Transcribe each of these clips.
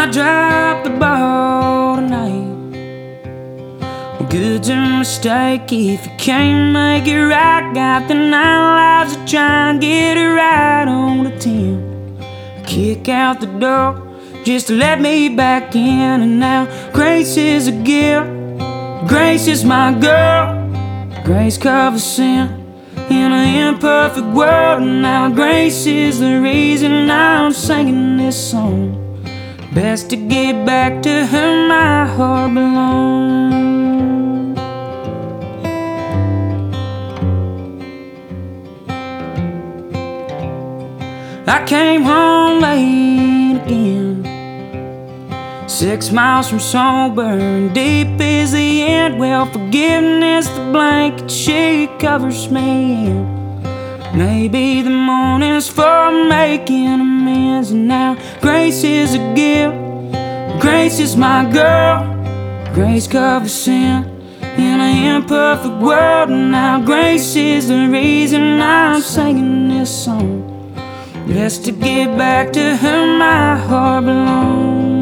I dropped the ball tonight. Good's a mistake if you can't make it right. Got the 9 lives to try and get it right on the 10. Kick out the door just to let me back in. And now grace is a gift, grace is my girl. Grace covers sin in an imperfect world. And now grace is the reason I'm singing this song. Best to get back to her my heart belongs. I came home late again, 6 miles from sober, and deep is the end. Well, forgiveness, the blanket she covers me in. Maybe the morning's for making amends. And now grace is a gift, grace is my girl. Grace covers sin in an imperfect world. And now grace is the reason I'm singing this song. Just to get back to her my heart belongs.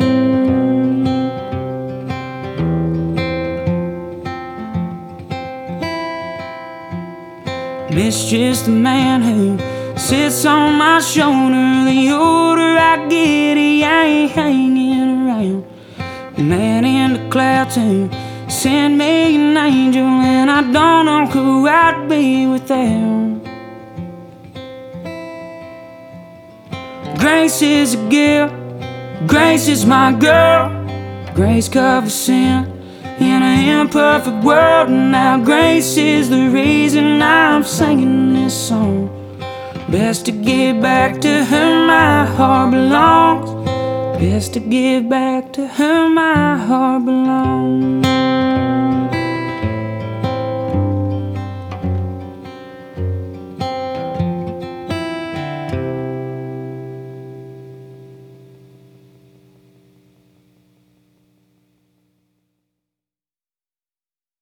Mischief's the man who sits on my shoulder. The older I get, he ain't hanging around. The man in the clouds who sent me an angel, and I don't know who I'd be without. Grace is a gift, grace is my girl. Grace covers sin in an imperfect world. And now grace is the reason I'm singing this song. Best to get back to her my heart belongs. Best to get back to her my heart belongs.